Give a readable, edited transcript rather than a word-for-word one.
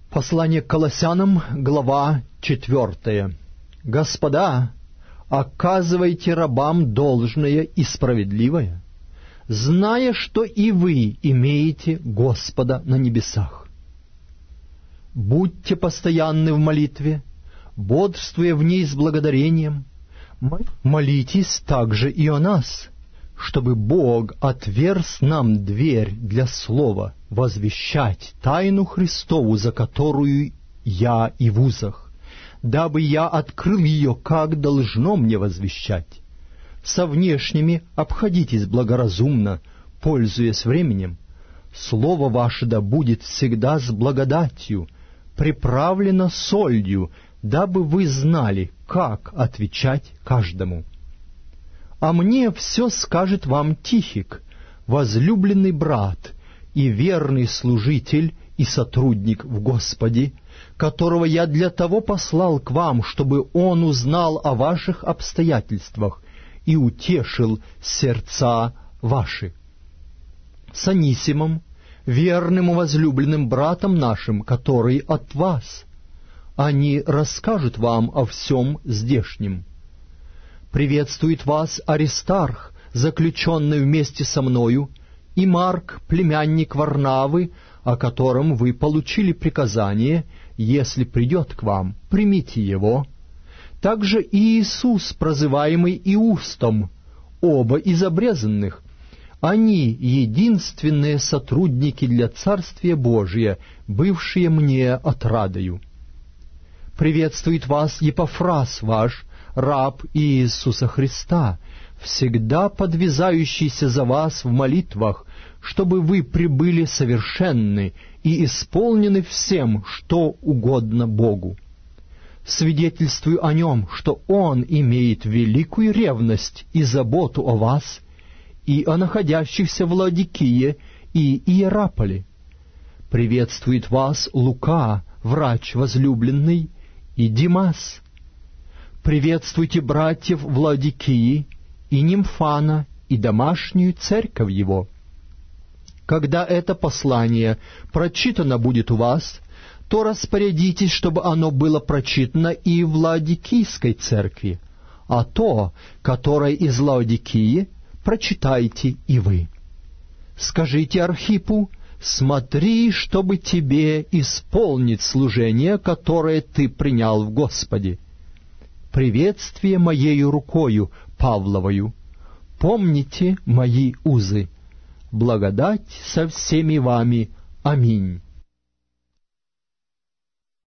Послание к Колоссянам, глава 4. Господа, оказывайте рабам должное и справедливое, зная, что и вы имеете Господа на небесах. Будьте постоянны в молитве, бодрствуя в ней с благодарением. Молитесь также и о нас, чтобы Бог отверз нам дверь для слова возвещать тайну Христову, за которую я и в узах, дабы я открыл ее, как должно мне возвещать. Со внешними обходитесь благоразумно, пользуясь временем. Слово ваше да будет всегда с благодатью, приправлено солью, дабы вы знали, как отвечать каждому. А мне все скажет вам Тихик, возлюбленный брат и верный служитель и сотрудник в Господе, которого я для того послал к вам, чтобы он узнал о ваших обстоятельствах и утешил сердца ваши. С Анисимом, верным и возлюбленным братом нашим, который от вас. Они расскажут вам о всем здешнем. Приветствует вас Аристарх, заключенный вместе со мною, и Марк, племянник Варнавы, о котором вы получили приказание, если придет к вам, примите его. Также и Иисус, прозываемый Иустом, оба из обрезанных. Они единственные сотрудники для Царствия Божия, бывшие мне отрадою. Приветствует вас Епафрас ваш, раб Иисуса Христа, всегда подвязающийся за вас в молитвах, чтобы вы пребыли совершенны и исполнены всем, что угодно Богу. Свидетельствую о нем, что он имеет великую ревность и заботу о вас и о находящихся в Лаодикие и Иераполе. Приветствует вас Лука, врач возлюбленный, и Димас. Приветствуйте братьев в Лаодикии и Нимфана, и домашнюю церковь его. Когда это послание прочитано будет у вас, то распорядитесь, чтобы оно было прочитано и в Лаодикийской церкви, а то, которое из Лаодикии, прочитайте и вы. Скажите Архипу: смотри, чтобы тебе исполнить служение, которое ты принял в Господе. Приветствие моею рукою Павловою. Помните мои узы. Благодать со всеми вами. Аминь.